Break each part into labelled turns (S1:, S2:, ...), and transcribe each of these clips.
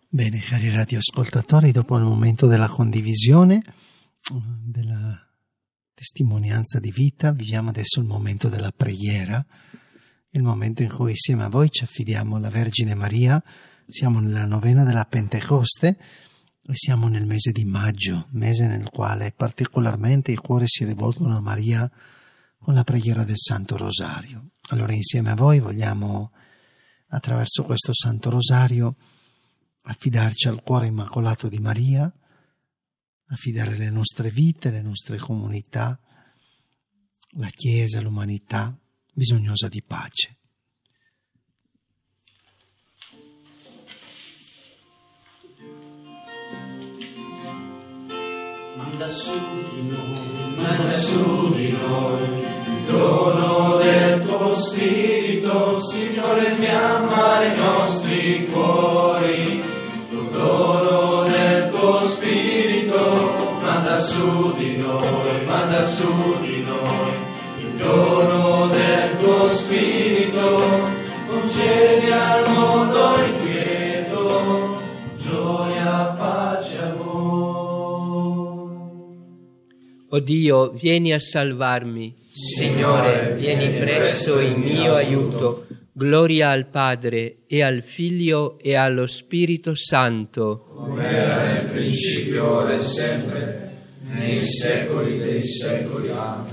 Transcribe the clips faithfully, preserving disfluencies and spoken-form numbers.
S1: Bene, cari radioascoltatori, dopo il momento della condivisione, della testimonianza di vita, viviamo adesso il momento della preghiera, il momento in cui insieme a voi ci affidiamo alla Vergine Maria. Siamo nella novena della Pentecoste e siamo nel mese di maggio, mese nel quale particolarmente i cuori si rivolgono a Maria con la preghiera del Santo Rosario. Allora insieme a voi vogliamo, attraverso questo Santo Rosario, affidarci al cuore immacolato di Maria, affidare le nostre vite, le nostre comunità, la Chiesa, l'umanità, bisognosa di pace.
S2: Manda su di noi, manda su di noi, il dono del tuo Spirito, Signore, fiamma i nostri cuori. Il dono del tuo Spirito, manda su di noi, manda su di noi, il dono del tuo Spirito, concedi al mondo inquieto, gioia, pace, amore.
S3: O Dio, vieni a salvarmi.
S2: Signore, vieni presto in mio aiuto.
S3: Gloria al Padre, e al Figlio, e allo Spirito Santo.
S2: Come era nel principio, ora e sempre, nei secoli dei secoli. Amen.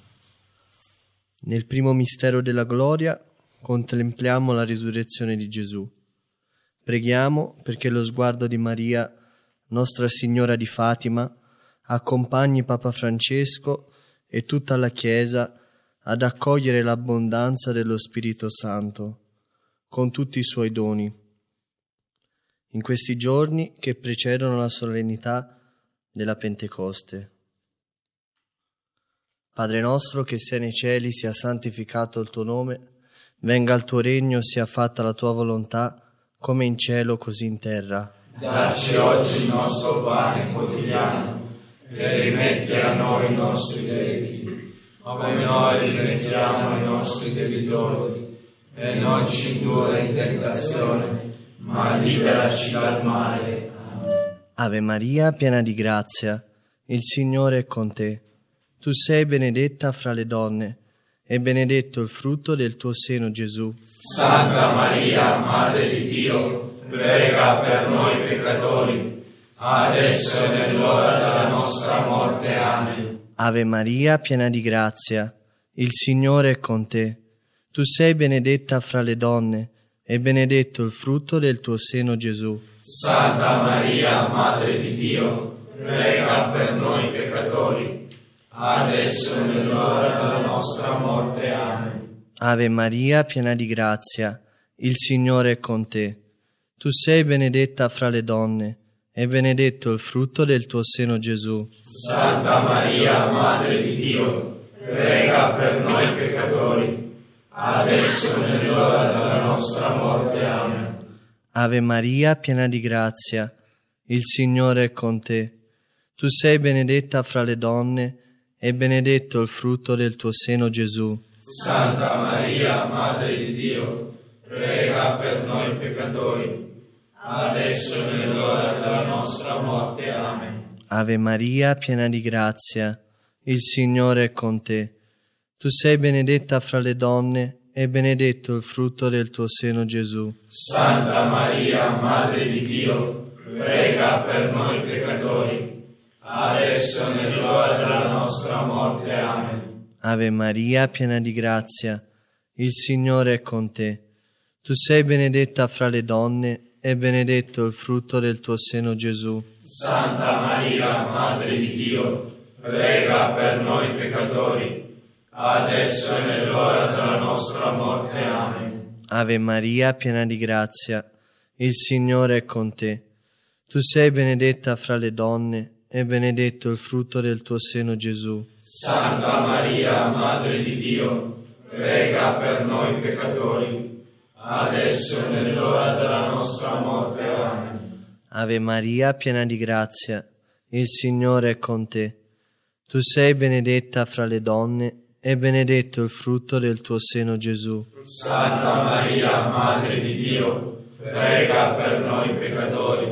S4: Nel primo mistero della gloria contempliamo la risurrezione di Gesù. Preghiamo perché lo sguardo di Maria, Nostra Signora di Fatima, accompagni Papa Francesco e tutta la Chiesa ad accogliere l'abbondanza dello Spirito Santo con tutti i suoi doni. In questi giorni che precedono la solennità della Pentecoste. Padre nostro che sei nei cieli, sia santificato il tuo nome, venga il tuo regno, sia fatta la tua volontà, come in cielo così in terra.
S2: Dacci oggi il nostro pane quotidiano e rimetti a noi i nostri debiti, come noi rimettiamo ai nostri debitori, e non ci indurre in tentazione, ma liberaci dal male. Amen.
S4: Ave Maria, piena di grazia, il Signore è con te. Tu sei benedetta fra le donne, e benedetto il frutto del tuo seno, Gesù.
S2: Santa Maria, Madre di Dio, prega per noi peccatori, adesso e nell'ora della nostra morte. Amen.
S4: Ave Maria, piena di grazia, il Signore è con te. Tu sei benedetta fra le donne, e benedetto il frutto del tuo seno, Gesù.
S2: Santa Maria, Madre di Dio, prega per noi peccatori, adesso e nell'ora della nostra morte. Amen.
S4: Ave Maria, piena di grazia, il Signore è con te. Tu sei benedetta fra le donne, e benedetto il frutto del tuo seno, Gesù.
S2: Santa Maria, Madre di Dio, prega per noi peccatori, adesso e nell'ora della nostra morte. Amen.
S4: Ave Maria, piena di grazia, il Signore è con te. Tu sei benedetta fra le donne, e benedetto il frutto del tuo seno, Gesù.
S2: Santa Maria, Madre di Dio, prega per noi peccatori, adesso e nell'ora della nostra morte. Amen.
S4: Ave Maria, piena di grazia, il Signore è con te. Tu sei benedetta fra le donne, e benedetto il frutto del tuo seno, Gesù.
S2: Santa Maria, Madre di Dio, prega per noi peccatori, adesso e nell'ora della nostra morte. Amen.
S4: Ave Maria, piena di grazia, il Signore è con te. Tu sei benedetta fra le donne, e benedetto il frutto del tuo seno, Gesù.
S2: Santa Maria, Madre di Dio, prega per noi peccatori, adesso e nell'ora della nostra morte. Amen.
S4: Ave Maria, piena di grazia, il Signore è con te. Tu sei benedetta fra le donne, e benedetto il frutto del tuo seno, Gesù.
S2: Santa Maria, Madre di Dio, prega per noi peccatori, adesso e nell'ora della nostra morte. Amen.
S4: Ave Maria, piena di grazia, il Signore è con te. Tu sei benedetta fra le donne, e benedetto il frutto del tuo seno, Gesù.
S2: Santa Maria, Madre di Dio, prega per noi peccatori,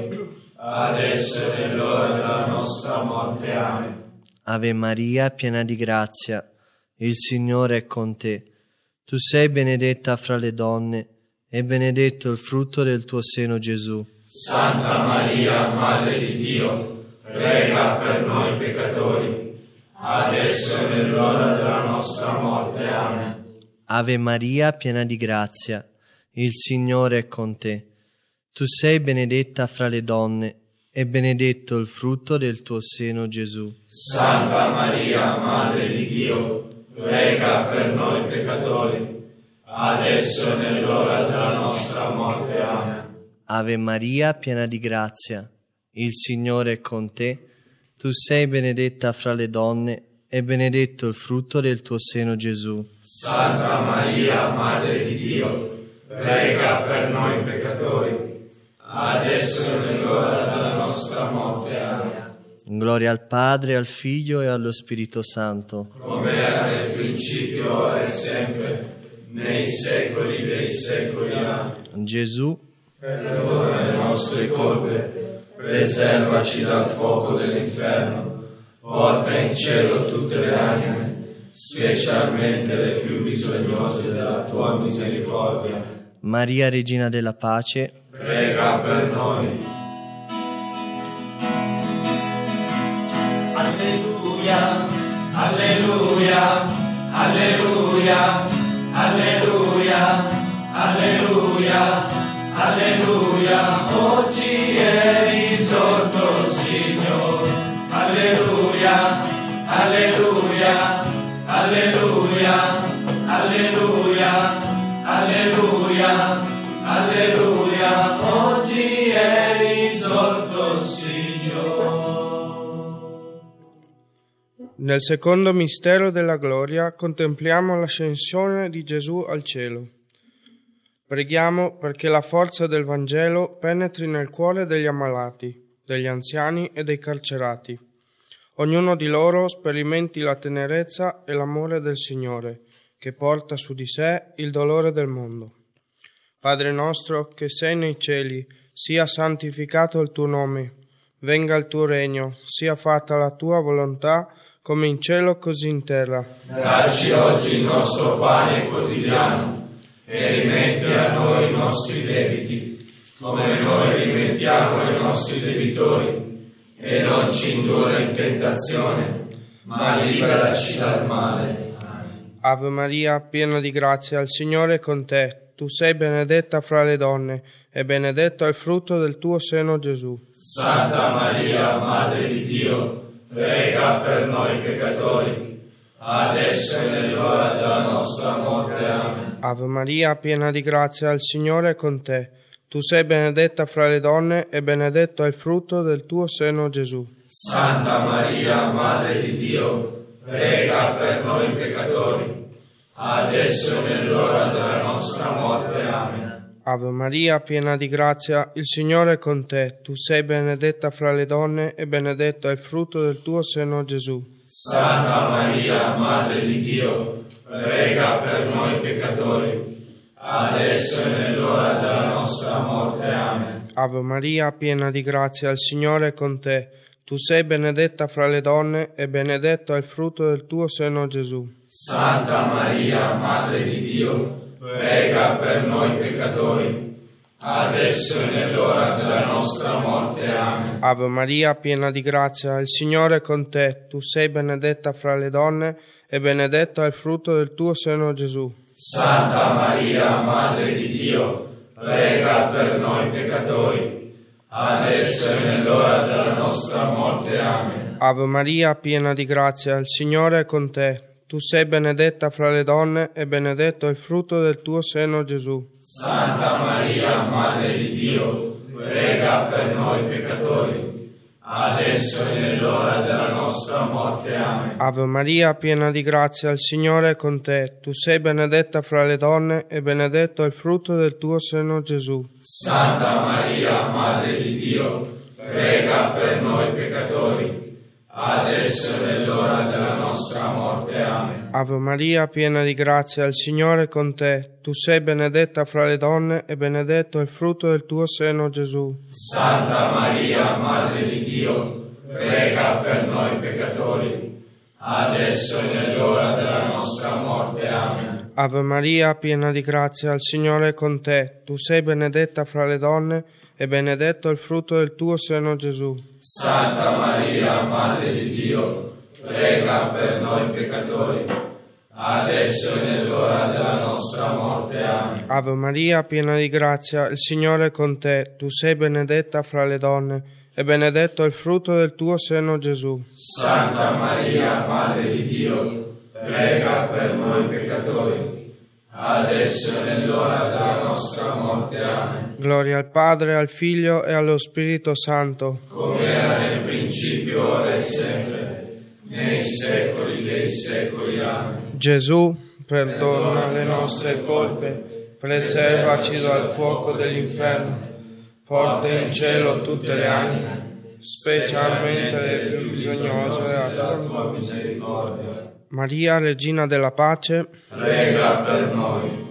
S2: adesso è l'ora della nostra morte. Amen.
S4: Ave Maria, piena di grazia, il Signore è con te. Tu sei benedetta fra le donne, e benedetto il frutto del tuo seno, Gesù.
S2: Santa Maria, Madre di Dio, prega per noi peccatori, adesso è nell'ora della nostra morte. Amen.
S4: Ave Maria, piena di grazia, il Signore è con te. Tu sei benedetta fra le donne, e benedetto il frutto del tuo seno, Gesù.
S2: Santa Maria, Madre di Dio, prega per noi peccatori, adesso è nell'ora della nostra morte. Amen.
S4: Ave Maria, piena di grazia, il Signore è con te. Tu sei benedetta fra le donne, e benedetto il frutto del tuo seno, Gesù.
S2: Santa Maria, Madre di Dio, prega per noi peccatori, adesso è nell'ora della nostra morte. Amen.
S4: Gloria al Padre, al Figlio e allo Spirito Santo.
S2: Come era nel principio, ora e sempre, nei secoli dei secoli. Amen.
S4: Gesù,
S2: perdona le nostre colpe, preservaci dal fuoco dell'inferno, porta in cielo tutte le anime, specialmente le più bisognose della tua misericordia.
S4: Maria, Regina della Pace,
S2: prega per noi. Alleluia, alleluia, alleluia, alleluia, alleluia, alleluia. Oggi è risorto il Signore. Alleluia, alleluia, alleluia, alleluia, alleluia, alleluia. Oggi è risorto il Signore.
S5: Nel secondo mistero della gloria contempliamo l'ascensione di Gesù al cielo. Preghiamo perché la forza del Vangelo penetri nel cuore degli ammalati, degli anziani e dei carcerati. Ognuno di loro sperimenti la tenerezza e l'amore del Signore, che porta su di sé il dolore del mondo. Padre nostro, che sei nei cieli, sia santificato il tuo nome. Venga il tuo regno, sia fatta la tua volontà, come in cielo così in terra.
S2: Dacci oggi il nostro pane quotidiano e rimetti a noi i nostri debiti, come noi rimettiamo ai nostri debitori, e non ci indurre in tentazione, ma liberaci dal male. Amen.
S5: Ave Maria, piena di grazia, il Signore è con te. Tu sei benedetta fra le donne, e benedetto è il frutto del tuo seno, Gesù.
S2: Santa Maria, Madre di Dio, prega per noi peccatori, adesso è nell'ora della nostra morte. Amen.
S5: Ave Maria, piena di grazia, il Signore è con te. Tu sei benedetta fra le donne, e benedetto è il frutto del tuo seno, Gesù.
S2: Santa Maria, Madre di Dio, prega per noi peccatori, adesso è nell'ora della nostra morte. Amen.
S5: Ave Maria, piena di grazia, il Signore è con te. Tu sei benedetta fra le donne, e benedetto è il frutto del tuo seno, Gesù.
S2: Santa Maria, Madre di Dio, prega per noi peccatori, adesso è nell'ora della nostra morte. Amen.
S5: Ave Maria, piena di grazia, il Signore è con te. Tu sei benedetta fra le donne, e benedetto è il frutto del tuo seno, Gesù.
S2: Santa Maria, Madre di Dio, prega per noi peccatori, adesso è nell'ora della nostra morte. Amen.
S5: Ave Maria, piena di grazia, il Signore è con te. Tu sei benedetta fra le donne, e benedetto è il frutto del tuo seno, Gesù.
S2: Santa Maria, Madre di Dio, prega per noi peccatori, adesso è nell'ora della nostra morte. Amen.
S5: Ave Maria, piena di grazia, il Signore è con te. Tu sei benedetta fra le donne, e benedetto è il frutto del tuo seno, Gesù.
S2: Santa Maria, Madre di Dio, prega per noi peccatori, adesso è nell'ora della nostra morte. Amen.
S5: Ave Maria, piena di grazia, il Signore è con te. Tu sei benedetta fra le donne, e benedetto è il frutto del tuo seno, Gesù.
S2: Santa Maria, Madre di Dio, prega per noi peccatori, adesso e nell'ora della nostra morte. Amen.
S5: Ave Maria, piena di grazia, il Signore è con te. Tu sei benedetta fra le donne e benedetto è il frutto del tuo seno, Gesù.
S2: Santa Maria, Madre di Dio, prega per noi peccatori, adesso e nell'ora della nostra morte. Amen.
S5: Ave Maria, piena di grazia, il Signore è con te. Tu sei benedetta fra le donne e benedetto è il frutto del tuo seno, Gesù.
S2: Santa Maria, Madre di Dio, prega per noi peccatori, adesso e nell'ora della nostra morte. Amen.
S5: Ave Maria, piena di grazia, il Signore è con te. Tu sei benedetta fra le donne e benedetto è il frutto del tuo seno, Gesù.
S2: Santa Maria, Madre di Dio, prega per noi peccatori, adesso e nell'ora della nostra morte. Amen.
S5: Gloria al Padre, al Figlio e allo Spirito Santo,
S2: come era nel principio, ora e sempre, nei secoli dei secoli. Amen.
S5: Gesù, perdona le nostre colpe, preservaci dal fuoco dell'inferno, porta in cielo tutte le anime, specialmente le più bisognose della tua misericordia. Maria, Regina della Pace,
S2: prega per noi.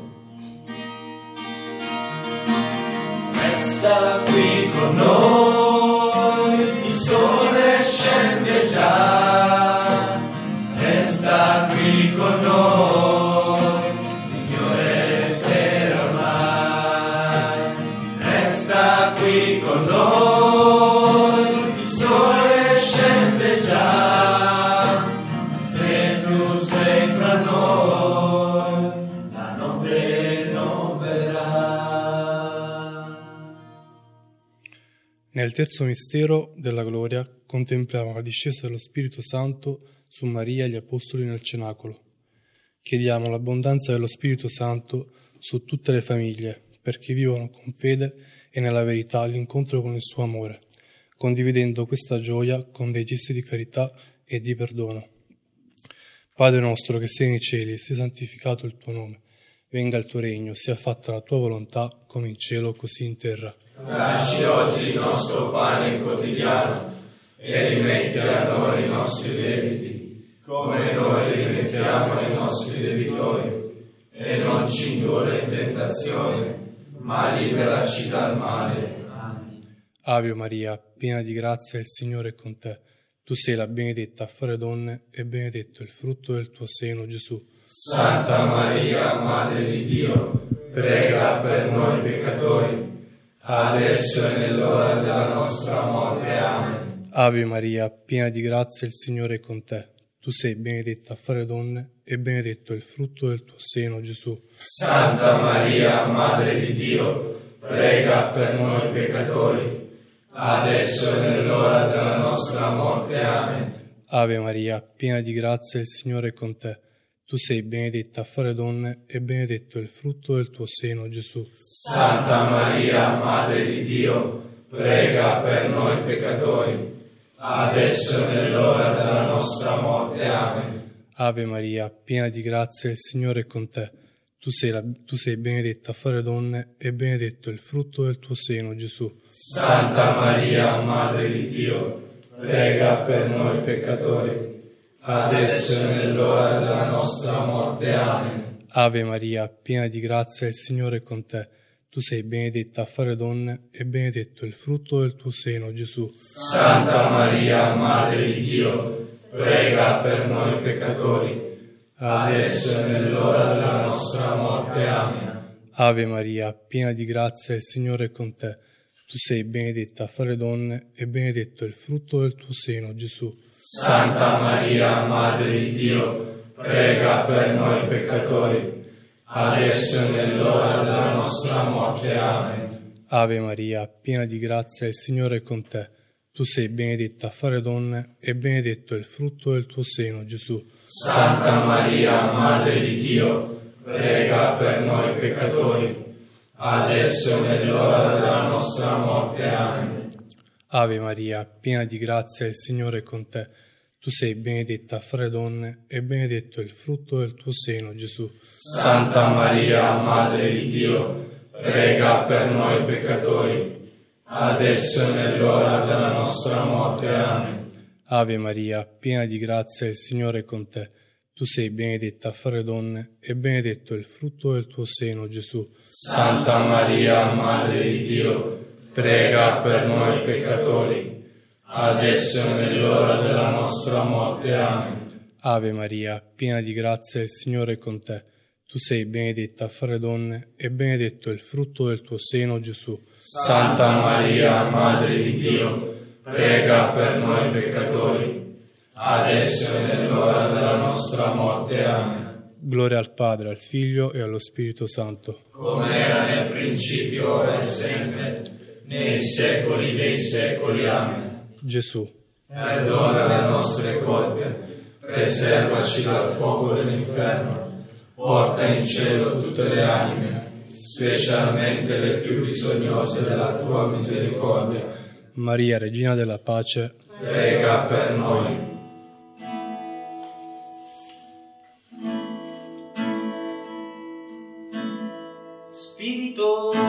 S2: Resta qui con noi, il sole scende già. Resta qui con noi, Signore, sera ormai. Resta qui con noi, il sole scende già. Se tu sei fra noi, la notte non verrà.
S6: Nel terzo mistero della gloria contempliamo la discesa dello Spirito Santo su Maria e gli Apostoli nel cenacolo. Chiediamo l'abbondanza dello Spirito Santo su tutte le famiglie, perché vivono con fede e nella verità l'incontro con il suo amore, condividendo questa gioia con dei gesti di carità e di perdono. Padre nostro che sei nei cieli, sia santificato il tuo nome. Venga il tuo regno, sia fatta la tua volontà, come in cielo, così in terra.
S2: Dacci oggi il nostro pane quotidiano e rimetti a noi i nostri debiti, come noi rimettiamo ai nostri debitori, e non ci indurre in tentazione, ma liberaci dal male. Amen.
S6: Ave Maria, piena di grazia, il Signore è con te. Tu sei la benedetta fra le donne e benedetto il frutto del tuo seno, Gesù.
S2: Santa Maria, Madre di Dio, prega per noi peccatori, adesso e nell'ora della nostra morte. Amen.
S6: Ave Maria, piena di grazia, il Signore è con te. Tu sei benedetta fra le donne e benedetto il frutto del tuo seno, Gesù.
S2: Santa Maria, Madre di Dio, prega per noi peccatori, adesso e nell'ora della nostra morte. Amen.
S6: Ave Maria, piena di grazia, il Signore è con te. Tu sei benedetta fra le donne e benedetto il frutto del tuo seno, Gesù.
S2: Santa Maria, Madre di Dio, prega per noi peccatori, adesso e nell'ora della nostra morte. Amen.
S6: Ave Maria, piena di grazia, il Signore è con te. Tu sei, la, tu sei benedetta fra le donne e benedetto il frutto del tuo seno, Gesù.
S2: Santa Maria, Madre di Dio, prega per noi peccatori, adesso e nell'ora della nostra morte. Amen.
S6: Ave Maria, piena di grazia, il Signore è con te. Tu sei benedetta fra le donne e benedetto il frutto del tuo seno, Gesù.
S2: Santa Maria, Madre di Dio, prega per noi peccatori, adesso e nell'ora della nostra morte. Amen.
S6: Ave Maria, piena di grazia, il Signore è con te. Tu sei benedetta fra le donne e benedetto il frutto del tuo seno, Gesù.
S2: Santa Maria, Madre di Dio, prega per noi peccatori, adesso e nell'ora della nostra morte. Amen.
S6: Ave Maria, piena di grazia, il Signore è con te. Tu sei benedetta fra le donne e benedetto il frutto del tuo seno, Gesù.
S2: Santa Maria, Madre di Dio, prega per noi peccatori, adesso e nell'ora della nostra morte. Amen.
S6: Ave Maria, piena di grazia, il Signore è con te. Tu sei benedetta fra le donne e benedetto il frutto del tuo seno, Gesù.
S2: Santa Maria, Madre di Dio, prega per noi peccatori, adesso e nell'ora della nostra morte. Amen.
S6: Ave Maria, piena di grazia, il Signore è con te. Tu sei benedetta fra le donne, e benedetto è il frutto del tuo seno, Gesù.
S2: Santa Maria, Madre di Dio, prega per noi peccatori, adesso e nell'ora della nostra morte. Amen.
S6: Ave Maria, piena di grazia, il Signore è con te. Tu sei benedetta fra le donne, e benedetto è il frutto del tuo seno, Gesù.
S2: Santa Maria, Madre di Dio, prega per noi peccatori, adesso e nell'ora della nostra morte. Amen.
S6: Gloria al Padre, al Figlio e allo Spirito Santo.
S2: Come era nel principio, ora e sempre, nei secoli dei secoli. Amen.
S6: Gesù,
S2: perdona le nostre colpe, preservaci dal fuoco dell'inferno, porta in cielo tutte le anime, specialmente le più bisognose della tua misericordia.
S6: Maria, Regina della Pace,
S2: prega per noi.
S7: Spirito,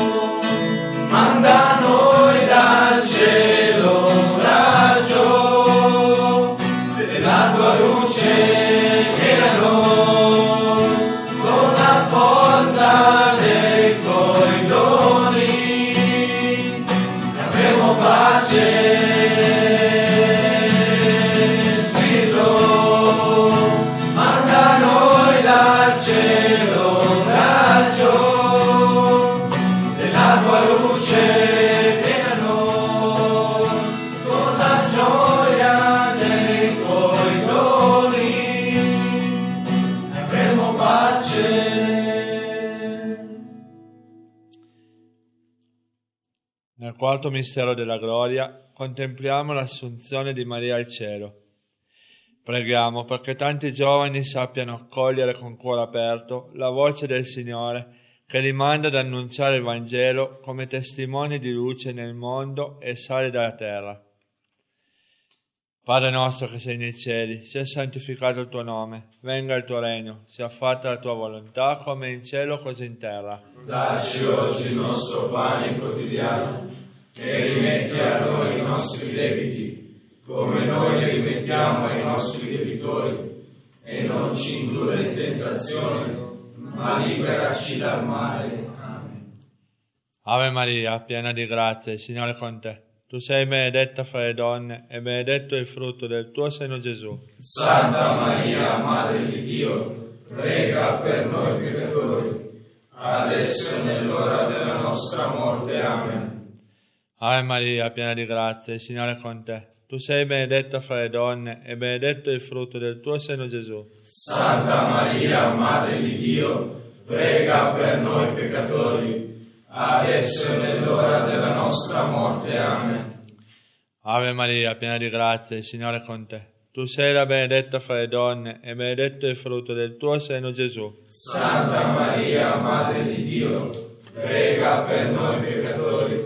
S7: manda a noi dal cielo un raggio della tua luce che a noi con la forza dei tuoi doni avremo pace. Spirito, manda a noi dal cielo un raggio della tua luce che a noi con la gioia dei tuoi doni avremo pace.
S8: Nel quarto mistero della gloria contempliamo l'assunzione di Maria al cielo. Preghiamo perché tanti giovani sappiano accogliere con cuore aperto la voce del Signore che li manda ad annunciare il Vangelo come testimoni di luce nel mondo e sali della terra. Padre nostro che sei nei cieli, sia santificato il tuo nome, venga il tuo regno, sia fatta la tua volontà come in cielo così in terra.
S2: Dacci oggi il nostro pane quotidiano e rimetti a noi i nostri debiti, come noi li rimettiamo ai nostri debitori, e non ci indurre in tentazione, ma liberaci dal male. Amen.
S8: Ave Maria, piena di grazia, il Signore è con te. Tu sei benedetta fra le donne, e benedetto è il frutto del tuo seno, Gesù.
S2: Santa Maria, Madre di Dio, prega per noi peccatori, adesso e nell'ora della nostra morte. Amen.
S8: Ave Maria, piena di grazia, il Signore è con te. Tu sei benedetta fra le donne, e benedetto è il frutto del tuo seno, Gesù.
S2: Santa Maria, Madre di Dio, prega per noi peccatori, adesso e nell'ora della nostra morte. Amen.
S8: Ave Maria, piena di grazia, il Signore è con te. Tu sei la benedetta fra le donne, e benedetto è il frutto del tuo seno, Gesù.
S2: Santa Maria, Madre di Dio, prega per noi peccatori,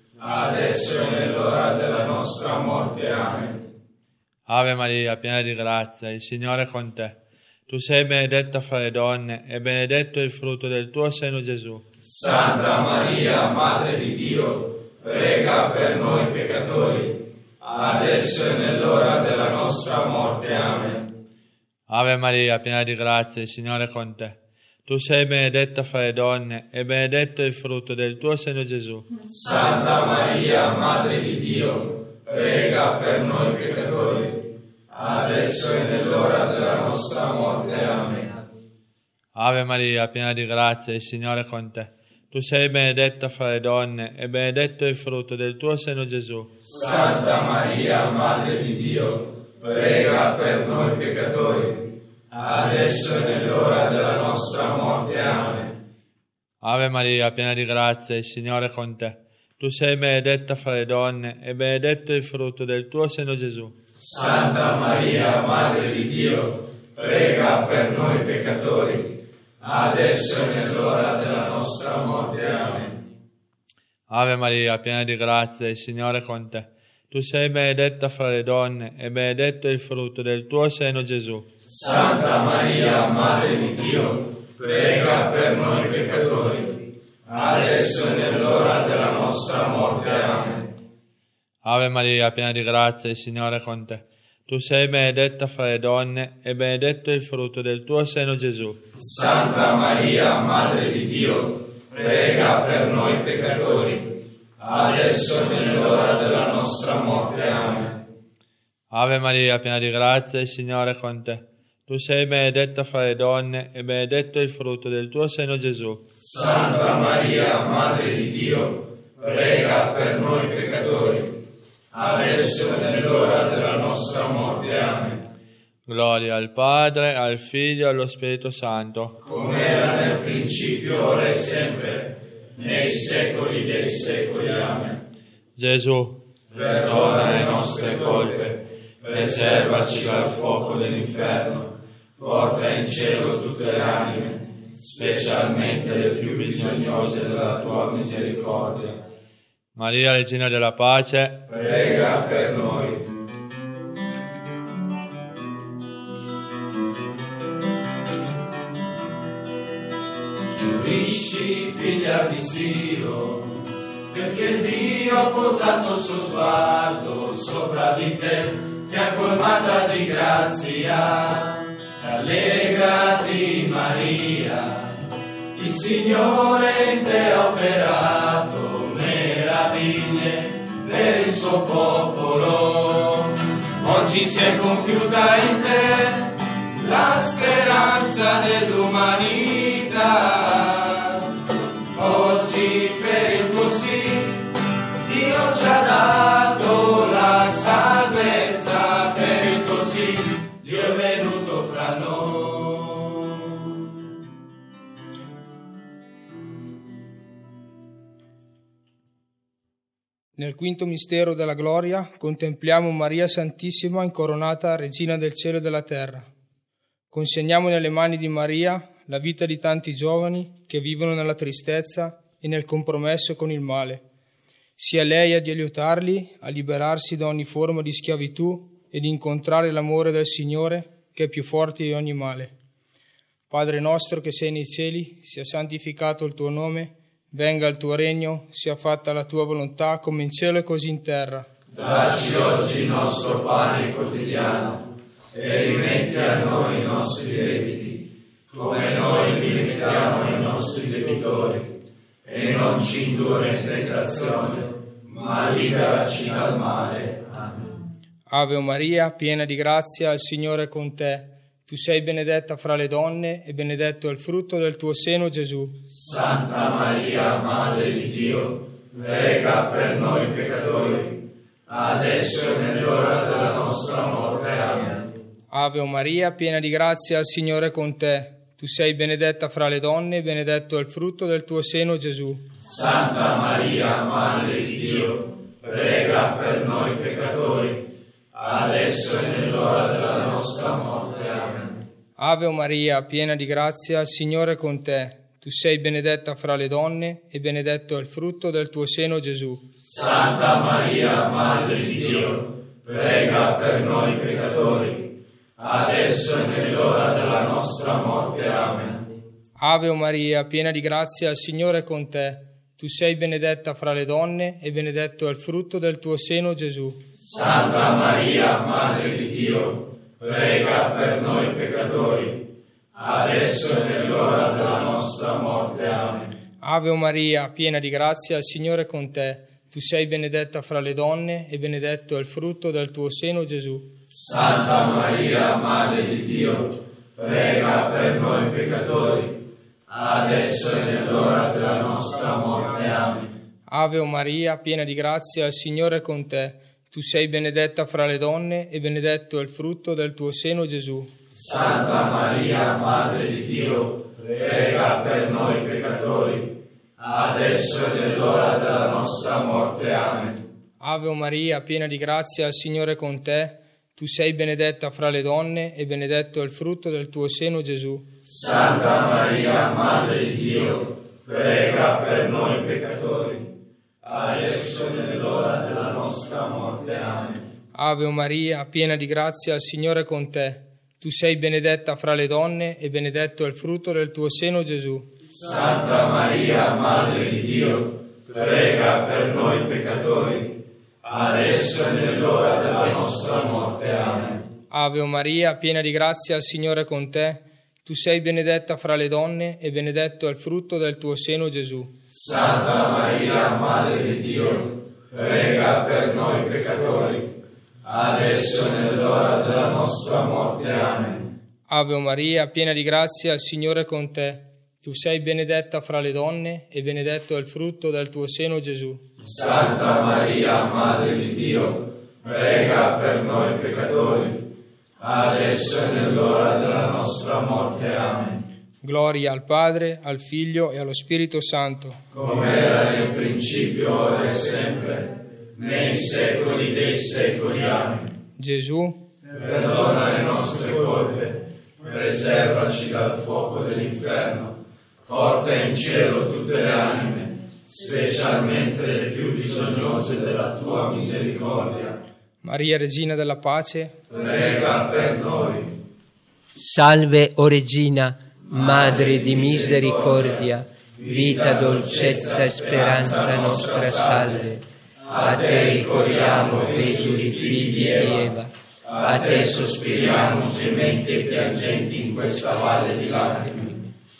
S2: adesso e nell'ora della nostra morte. Amen.
S8: Ave Maria, piena di grazia, il Signore è con te. Tu sei benedetta fra le donne, e benedetto è il frutto del tuo seno, Gesù.
S2: Santa Maria, Madre di Dio, prega per noi peccatori, adesso e nell'ora della nostra morte. Amen.
S8: Ave Maria, piena di grazia, il Signore è con te. Tu sei benedetta fra le donne, e benedetto è il frutto del tuo seno, Gesù.
S2: Santa Maria, Madre di Dio, prega per noi peccatori, adesso e nell'ora della nostra morte. Amen.
S8: Ave Maria, piena di grazia, il Signore è con te. Tu sei benedetta fra le donne, e benedetto è il frutto del tuo seno, Gesù.
S2: Santa Maria, Madre di Dio, prega per noi peccatori, adesso e nell'ora della nostra morte. Amen.
S8: Ave Maria, piena di grazia, il Signore è con te. Tu sei benedetta fra le donne, e benedetto è il frutto del tuo seno, Gesù.
S2: Santa Maria, Madre di Dio, prega per noi peccatori, adesso e nell'ora della nostra morte. Amen.
S8: Ave Maria, piena di grazia, il Signore è con te. Tu sei benedetta fra le donne, e benedetto è il frutto del tuo seno, Gesù.
S2: Santa Maria, Madre di Dio, prega per noi peccatori, adesso e nell'ora della nostra morte. Amen.
S8: Ave Maria, piena di grazia, il Signore è con te. Tu sei benedetta fra le donne e benedetto il frutto del tuo seno, Gesù.
S2: Santa Maria, Madre di Dio, prega per noi peccatori, adesso e nell'ora della nostra morte. Amen.
S8: Ave Maria, piena di grazia, il Signore è con te. Tu sei benedetta fra le donne e benedetto il frutto del tuo seno, Gesù.
S2: Santa Maria, Madre di Dio, prega per noi peccatori, adesso e nell'ora della nostra morte. Amen.
S8: Gloria al Padre, al Figlio e allo Spirito Santo,
S2: come era nel principio, ora e sempre, nei secoli dei secoli. Amen.
S8: Gesù,
S2: perdona le nostre colpe, preservaci dal fuoco dell'inferno, porta in cielo tutte le anime, specialmente le più bisognose della tua misericordia.
S8: Maria, Regina della Pace,
S2: prega per noi. Giudisci, figlia di Siro, perché Dio ha posato il suo sguardo sopra di te, ti ha colmata di grazia. Allegrati Maria, il Signore in te ha operato meraviglie per il suo popolo. Oggi si è compiuta in te la speranza dell'umanità. Oggi per il tuo sì Dio ci ha dato la salvezza. Per il tuo sì Dio è venuto fra noi.
S5: Nel quinto mistero della gloria contempliamo Maria Santissima incoronata Regina del cielo e della terra. Consegniamo nelle mani di Maria la vita di tanti giovani che vivono nella tristezza e nel compromesso con il male. Sia lei ad aiutarli a liberarsi da ogni forma di schiavitù ed incontrare l'amore del Signore che è più forte di ogni male. Padre nostro che sei nei cieli, sia santificato il tuo nome, venga il tuo regno, sia fatta la tua volontà come in cielo e così in terra.
S2: Dacci oggi il nostro pane quotidiano e rimetti a noi i nostri debiti, come noi rimettiamo ai nostri debitori, e non ci indurre in tentazione, ma liberaci dal male.
S5: Ave Maria, piena di grazia, il Signore è con te. Tu sei benedetta fra le donne e benedetto è il frutto del tuo seno, Gesù.
S2: Santa Maria, Madre di Dio, prega per noi peccatori, adesso e nell'ora della nostra morte. Amen.
S5: Ave Maria, piena di grazia, il Signore è con te. Tu sei benedetta fra le donne e benedetto è il frutto del tuo seno, Gesù.
S2: Santa Maria, Madre di Dio, prega per noi peccatori, adesso e nell'ora della nostra morte. Amen.
S5: Ave Maria, piena di grazia, il Signore è con te. Tu sei benedetta fra le donne e benedetto è il frutto del tuo seno, Gesù.
S2: Santa Maria, Madre di Dio, prega per noi peccatori, adesso e nell'ora della nostra morte. Amen.
S5: Ave Maria, piena di grazia, il Signore è con te. Tu sei benedetta fra le donne e benedetto è il frutto del tuo seno, Gesù.
S2: Santa Maria, Madre di Dio, prega per noi peccatori, adesso e nell'ora della nostra morte. Amen.
S5: Ave Maria, piena di grazia, il Signore è con te. Tu sei benedetta fra le donne e benedetto è il frutto del tuo seno, Gesù.
S2: Santa Maria, Madre di Dio, prega per noi peccatori, adesso e nell'ora della nostra morte. Amen.
S5: Ave Maria, piena di grazia, il Signore è con te. Tu sei benedetta fra le donne e benedetto è il frutto del tuo seno, Gesù.
S2: Santa Maria, Madre di Dio, prega per noi peccatori, adesso e nell'ora della nostra morte. Amen.
S5: Ave Maria, piena di grazia, il Signore è con te. Tu sei benedetta fra le donne e benedetto è il frutto del tuo seno, Gesù.
S2: Santa Maria, Madre di Dio, prega per noi peccatori, adesso e nell'ora della nostra morte. Amen.
S5: Ave Maria, piena di grazia, il Signore è con te. Tu sei benedetta fra le donne e benedetto è il frutto del tuo seno, Gesù.
S2: Santa Maria, Madre di Dio, prega per noi peccatori, adesso e nell'ora della nostra morte. Amen.
S9: Ave Maria, piena di grazia, il Signore è con te. Tu sei benedetta fra le donne e benedetto è il frutto del tuo seno, Gesù.
S2: Santa Maria, Madre di Dio, prega per noi peccatori, adesso e nell'ora della nostra morte. Amen.
S9: Ave Maria, piena di grazia, il Signore è con te. Tu sei benedetta fra le donne e benedetto è il frutto del tuo seno, Gesù.
S2: Santa Maria, Madre di Dio, prega per noi peccatori, adesso e nell'ora della nostra morte. Amen.
S9: Gloria al Padre, al Figlio e allo Spirito Santo.
S2: Come era nel principio, ora e sempre, nei secoli dei secoli. Amen.
S9: Gesù,
S2: perdona le nostre colpe, preservaci dal fuoco dell'inferno, porta in cielo tutte le anime, specialmente le più bisognose della tua misericordia.
S9: Maria, Regina della Pace,
S2: prega per noi.
S3: Salve, o Regina, Madre di misericordia, vita, dolcezza e speranza nostra, salve.
S2: A te ricorriamo, esuli figli di Eva, a te sospiriamo, gementi e piangenti in questa valle di lacrime.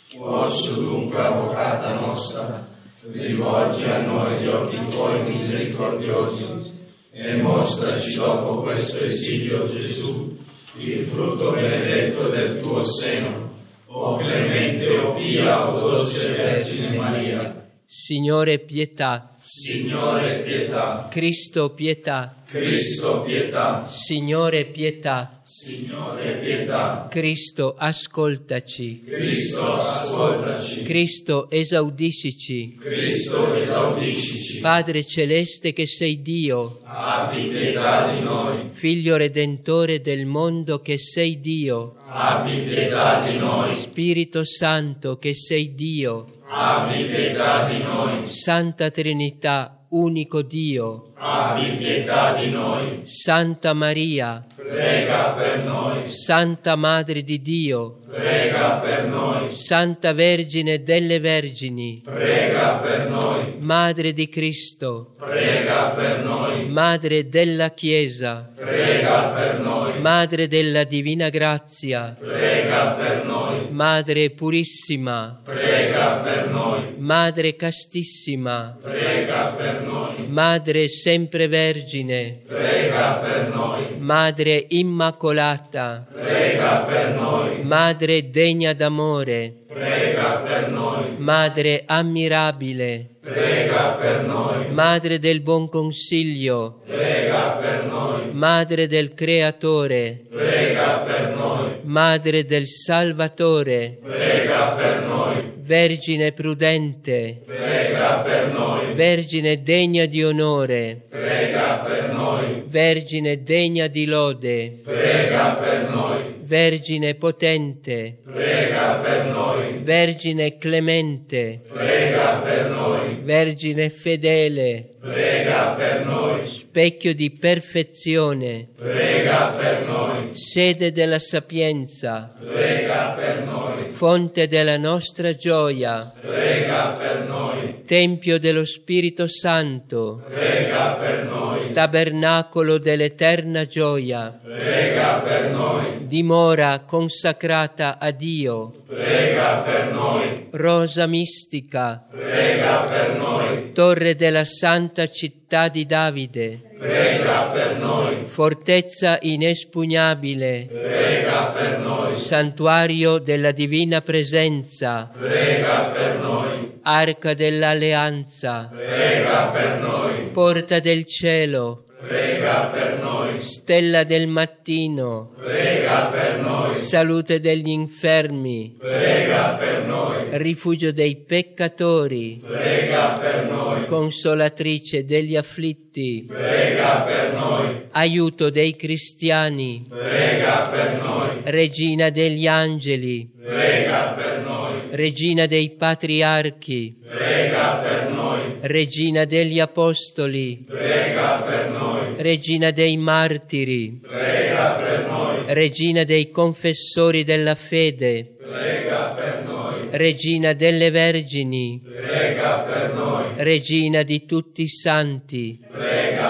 S2: Orsù dunque, avvocata nostra, rivolgi a noi gli occhi tuoi misericordiosi e mostraci dopo questo esilio, Gesù, il frutto benedetto del tuo seno. O clemente, o pia, o dolce Vergine Maria.
S3: Signore, pietà.
S2: Signore, pietà.
S3: Cristo, pietà.
S2: Cristo, pietà.
S3: Signore, pietà.
S2: Signore, pietà.
S3: Cristo, ascoltaci.
S2: Cristo, ascoltaci.
S3: Cristo, esaudiscici.
S2: Cristo, esaudiscici.
S3: Padre celeste che sei Dio,
S2: abbi pietà di noi.
S3: Figlio redentore del mondo che sei Dio,
S2: abbi pietà di noi.
S3: Spirito Santo che sei Dio,
S2: abbi pietà di noi.
S3: Santa Trinità, unico Dio,
S2: abbi pietà di noi.
S3: Santa Maria,
S2: prega per noi.
S3: Santa Madre di Dio,
S2: prega per noi.
S3: Santa Vergine delle Vergini,
S2: prega per noi.
S3: Madre di Cristo,
S2: prega per noi.
S3: Madre della Chiesa,
S2: prega per noi.
S3: Madre della Divina Grazia,
S2: prega per noi.
S3: Madre purissima,
S2: prega per noi.
S3: Madre castissima,
S2: prega per noi.
S3: Madre sempre Vergine,
S2: prega per noi.
S3: Madre immacolata,
S2: prega per noi.
S3: Madre degna d'amore,
S2: prega per noi.
S3: Madre ammirabile,
S2: prega per noi.
S3: Madre del buon consiglio,
S2: prega per noi.
S3: Madre del Creatore,
S2: prega per noi.
S3: Madre del Salvatore,
S2: prega per noi.
S3: Vergine prudente,
S2: prega per noi.
S3: Vergine degna di onore,
S2: prega per noi.
S3: Vergine degna di lode,
S2: prega per noi.
S3: Vergine potente,
S2: prega per noi.
S3: Vergine clemente,
S2: prega per noi.
S3: Vergine fedele,
S2: prega per noi.
S3: Specchio di perfezione,
S2: prega per noi.
S3: Sede della sapienza,
S2: prega per noi.
S3: Fonte della nostra gioia,
S2: prega per noi.
S3: Tempio dello Spirito Santo,
S2: prega per noi.
S3: Tabernacolo dell'eterna gioia,
S2: prega per noi.
S3: Dimora consacrata a Dio,
S2: prega per noi.
S3: Rosa mistica,
S2: prega per noi.
S3: Torre della santa città di Davide,
S2: prega per noi.
S3: Fortezza inespugnabile,
S2: prega per noi.
S3: Santuario della divina presenza,
S2: prega per noi.
S3: Arca dell'alleanza,
S2: prega per noi.
S3: Porta del cielo,
S2: prega per noi.
S3: Stella del mattino,
S2: prega per noi.
S3: Salute degli infermi,
S2: prega per noi.
S3: Rifugio dei peccatori,
S2: prega per noi.
S3: Consolatrice degli afflitti,
S2: prega per noi.
S3: Aiuto dei cristiani,
S2: prega per noi.
S3: Regina degli angeli,
S2: prega per noi.
S3: Regina dei patriarchi,
S2: prega per noi.
S3: Regina degli apostoli,
S2: prega per noi.
S3: Regina dei martiri,
S2: prega per noi.
S3: Regina dei confessori della fede,
S2: prega per noi.
S3: Regina delle vergini,
S2: prega per noi.
S3: Regina di tutti i santi,
S2: prega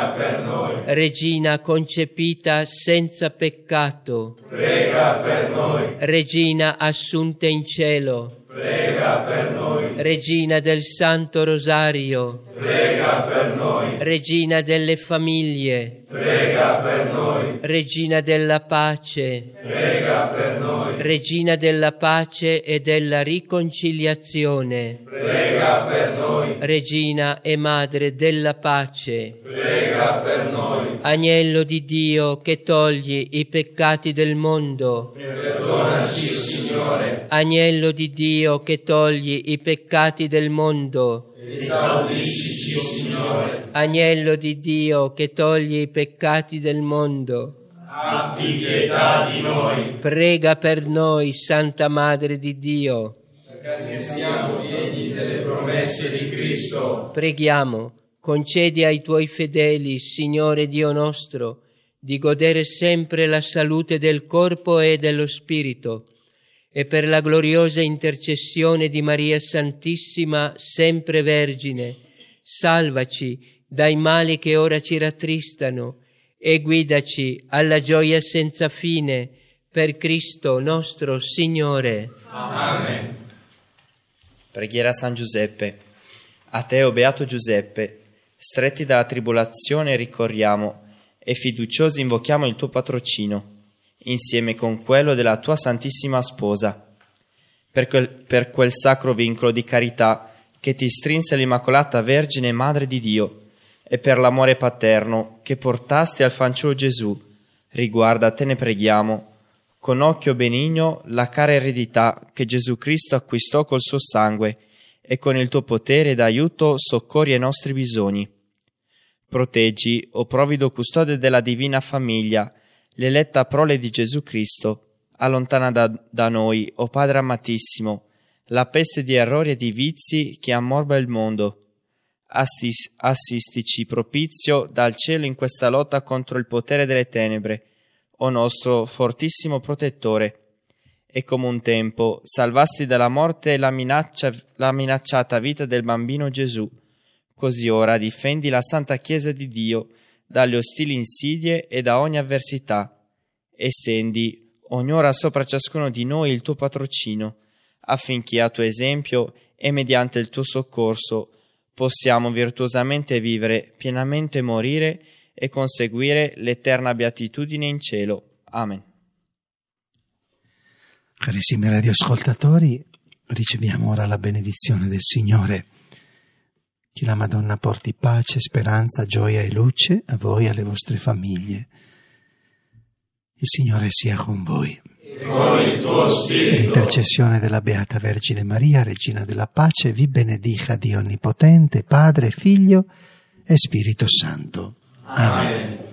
S2: prega per noi.
S3: Regina concepita senza peccato,
S2: Prega per noi.
S3: Regina assunta in cielo,
S2: Prega per noi.
S3: Regina del Santo Rosario,
S2: Prega per noi.
S3: Regina delle famiglie,
S2: Prega per noi.
S3: Regina della pace,
S2: Prega per noi.
S3: Regina della pace e della riconciliazione,
S2: Prega per noi.
S3: Regina e Madre della pace,
S2: Prega per noi.
S3: Agnello di Dio che togli i peccati del mondo,
S2: Perdonaci, Signore.
S3: Agnello di Dio che togli i peccati del mondo,
S2: Esaudiscici, Signore.
S3: Agnello di Dio che togli i peccati del mondo,
S2: Abbi pietà di noi.
S3: prega per noi, Santa Madre di Dio.
S2: Perché siamo figli delle promesse di Cristo.
S3: Preghiamo, concedi ai tuoi fedeli, Signore Dio nostro, di godere sempre la salute del corpo e dello spirito, e per la gloriosa intercessione di Maria Santissima, sempre Vergine, salvaci dai mali che ora ci rattristano e guidaci alla gioia senza fine, per Cristo nostro Signore.
S2: Amen.
S10: Preghiera a San Giuseppe. A te, o Beato Giuseppe, stretti dalla tribolazione ricorriamo e fiduciosi invochiamo il tuo patrocino, insieme con quello della tua Santissima Sposa, per quel, per quel sacro vincolo di carità che ti strinse l'Immacolata Vergine Madre di Dio, e per l'amore paterno che portasti al fanciullo Gesù. Riguarda, te ne preghiamo, con occhio benigno la cara eredità che Gesù Cristo acquistò col suo sangue, e con il tuo potere d'aiuto soccorri ai nostri bisogni. Proteggi, o provvido custode della divina famiglia, l'eletta prole di Gesù Cristo. Allontana da, da noi, o Padre amatissimo, la peste di errori e di vizi che ammorba il mondo. Assis, assistici propizio dal cielo in questa lotta contro il potere delle tenebre, o nostro fortissimo protettore. E come un tempo salvasti dalla morte la, minaccia, la minacciata vita del bambino Gesù, così ora difendi la Santa Chiesa di Dio dalle ostili insidie e da ogni avversità. Estendi ognora sopra ciascuno di noi il tuo patrocino, affinché a tuo esempio e mediante il tuo soccorso possiamo virtuosamente vivere, pienamente morire e conseguire l'eterna beatitudine in cielo. Amen.
S1: Carissimi radioascoltatori, riceviamo ora la benedizione del Signore. Che la Madonna porti pace, speranza, gioia e luce a voi e alle vostre famiglie. Il Signore sia con voi.
S2: E con il tuo spirito.
S1: L'intercessione della Beata Vergine Maria, Regina della Pace, vi benedica Dio Onnipotente, Padre, Figlio e Spirito Santo. Amen. Amen.